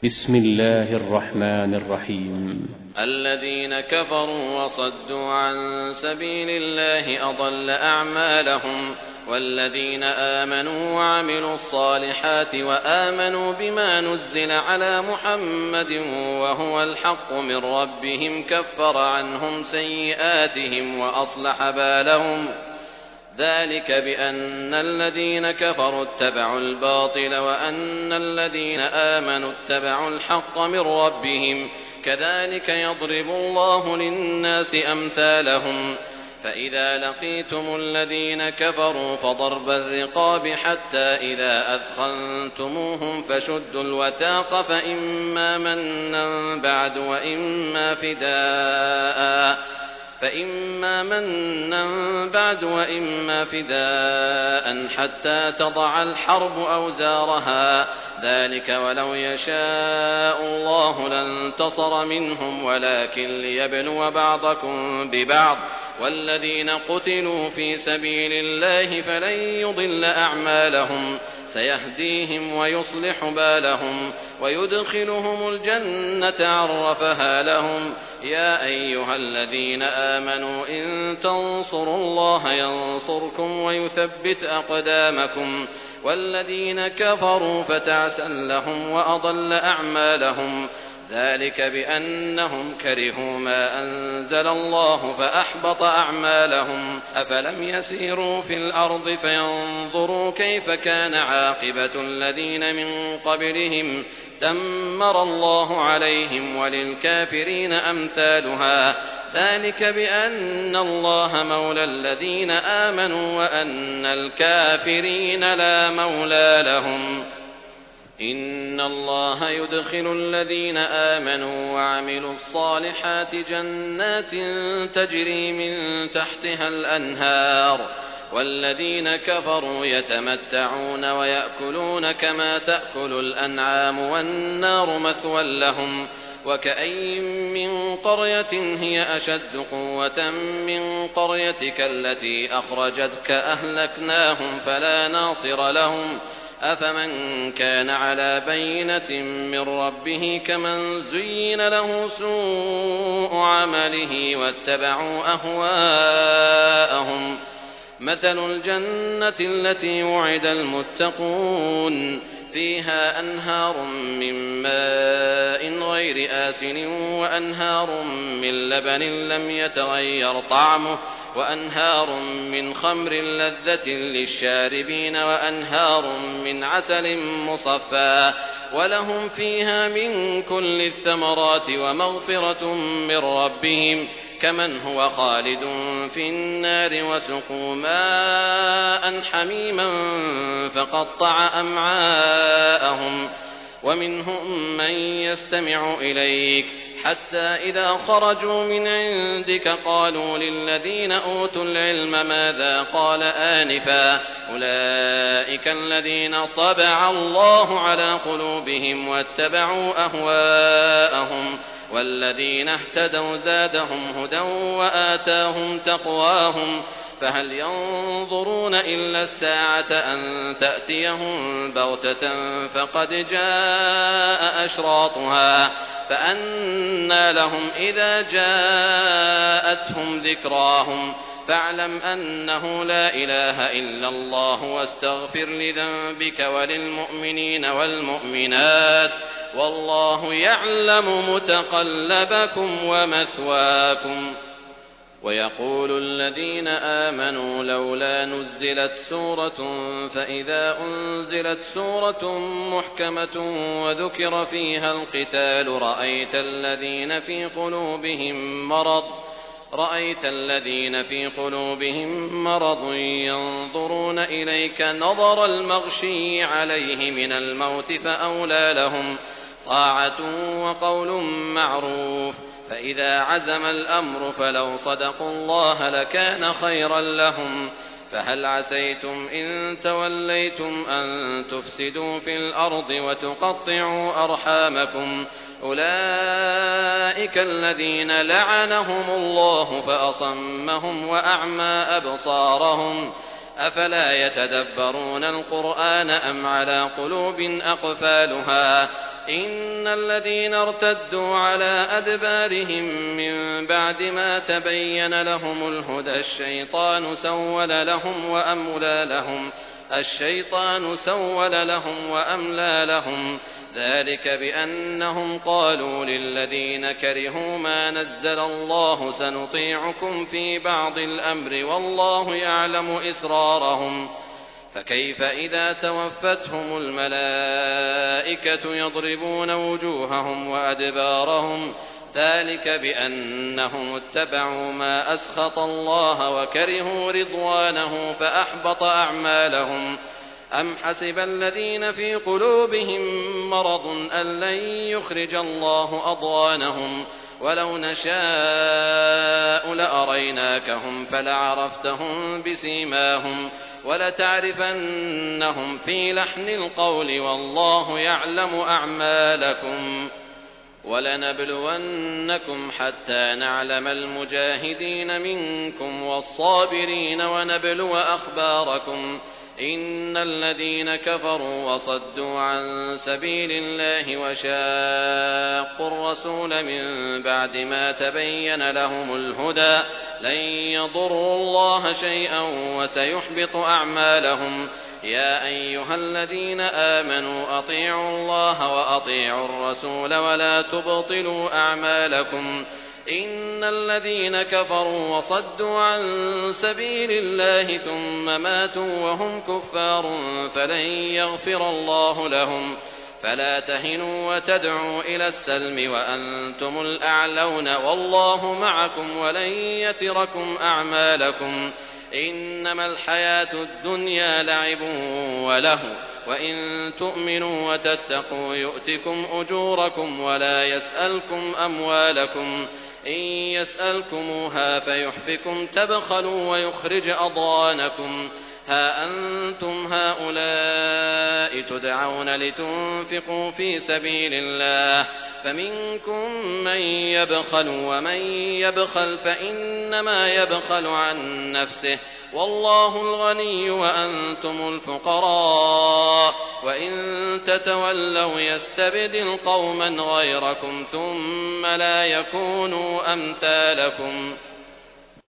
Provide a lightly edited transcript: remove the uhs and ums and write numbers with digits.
بسم الله الرحمن الرحيم. الذين كفروا وصدوا عن سبيل الله أضل أعمالهم، والذين آمنوا وعملوا الصالحات وآمنوا بما نزل على محمد وهو الحق من ربهم كفر عنهم سيئاتهم وأصلح بالهم. ذلك بأن الذين كفروا اتبعوا الباطل وأن الذين آمنوا اتبعوا الحق من ربهم، كذلك يضرب الله للناس أمثالهم. فإذا لقيتم الذين كفروا فضرب الرقاب حتى إذا أثخنتموهم فشدوا الوثاق فإما منا بعد وإما فداء حتى تضع الحرب أوزارها. ذلك ولو يشاء الله لانتصر منهم ولكن ليبلو بعضكم ببعض. والذين قتلوا في سبيل الله فلن يضل أعمالهم، سيهديهم ويصلح بالهم ويدخلهم الجنة عرفها لهم. يا أيها الذين آمنوا إن تنصروا الله ينصركم ويثبت أقدامكم. والذين كفروا فتعسا لهم وأضل أعمالهم. ذلك بأنهم كرهوا ما أنزل الله فأحبط أعمالهم. أفلم يسيروا في الأرض فينظروا كيف كان عاقبة الذين من قبلهم، دمر الله عليهم وللكافرين أمثالها. ذلك بأن الله مولى الذين آمنوا وأن الكافرين لا مولى لهم. إن الله يدخل الذين آمنوا وعملوا الصالحات جنات تجري من تحتها الأنهار، والذين كفروا يتمتعون ويأكلون كما تأكل الأنعام والنار مثوى لهم. وكأين من قرية هي أشد قوة من قريتك التي أخرجتك أهلكناهم فلا ناصر لهم. أفمن كان على بينة من ربه كمن زين له سوء عمله واتبعوا أهواءهم. مثل الجنة التي وعد المتقون فيها أنهار من ماء غير آسن وأنهار من لبن لم يتغير طعمه وأنهار من خمر لذة للشاربين وأنهار من عسل مصفى ولهم فيها من كل الثمرات ومغفرة من ربهم كمن هو خالد في النار وسقوا ماء حميما فقطع أمعاءهم. ومنهم من يستمع إليك حتى إذا خرجوا من عندك قالوا للذين أوتوا العلم ماذا قال آنفا أولئك الذين طبع الله على قلوبهم واتبعوا أهواءهم. والذين اهتدوا زادهم هدى وآتاهم تقواهم. فهل ينظرون إلا الساعة أن تأتيهم بغتة فقد جاء أشراطها فأنى لهم إذا جاءتهم ذكراهم. فاعلم أنه لا إله إلا الله واستغفر لذنبك وللمؤمنين والمؤمنات والله يعلم متقلبكم ومثواكم. ويقول الذين آمنوا لولا نزلت سورة فإذا أنزلت سورة محكمة وذكر فيها القتال رأيت الذين في قلوبهم مرض ينظرون إليك نظر المغشي عليه من الموت فأولى لهم طاعة وقول معروف. فإذا عزم الأمر فلو صدقوا الله لكان خيرا لهم. فهل عسيتم إن توليتم أن تفسدوا في الأرض وتقطعوا أرحامكم. أولئك الذين لعنهم الله فأصمهم وأعمى أبصارهم. أفلا يتدبرون القرآن أم على قلوب أقفالها إن الذين ارتدوا على أدبارهم من بعد ما تبين لهم الهدى الشيطان سول لهم وأملى لهم ذلك بأنهم قالوا للذين كرهوا ما نزل الله سنطيعكم في بعض الأمر والله يعلم إسرارهم فكيف إذا توفتهم الملائكة يضربون وجوههم وأدبارهم ذلك بأنهم اتبعوا ما أسخط الله وكرهوا رضوانه فأحبط أعمالهم أم حسب الذين في قلوبهم مرض أن لن يخرج الله أضغانهم ولو نشاء لأريناكهم فلعرفتهم بسيماهم ولتعرفنهم في لحن القول والله يعلم أعمالكم ولنبلونكم حتى نعلم المجاهدين منكم والصابرين ونبلو أخباركم إن الذين كفروا وصدوا عن سبيل الله وشاقوا الرسول من بعد ما تبين لهم الهدى لن يضروا الله شيئا وسيحبط أعمالهم يا أيها الذين آمنوا أطيعوا الله وأطيعوا الرسول ولا تبطلوا أعمالكم إن الذين كفروا وصدوا عن سبيل الله ثم ماتوا وهم كفار فلن يغفر الله لهم فلا تهنوا وتدعوا إلى السلم وأنتم الأعلون والله معكم ولن يتركم أعمالكم إنما الحياة الدنيا لعب وله وإن تؤمنوا وتتقوا يؤتكم أجوركم ولا يسألكم أموالكم إن يسألكموها فيحفكم تبخلوا ويخرج أضغانكم ها أنتم هؤلاء تدعون لتنفقوا في سبيل الله فمنكم من يبخل ومن يبخل فإنما يبخل عن نفسه والله الغني وأنتم الفقراء وإن تتولوا يستبدل قوما غيركم ثم لا يكونوا أمثالكم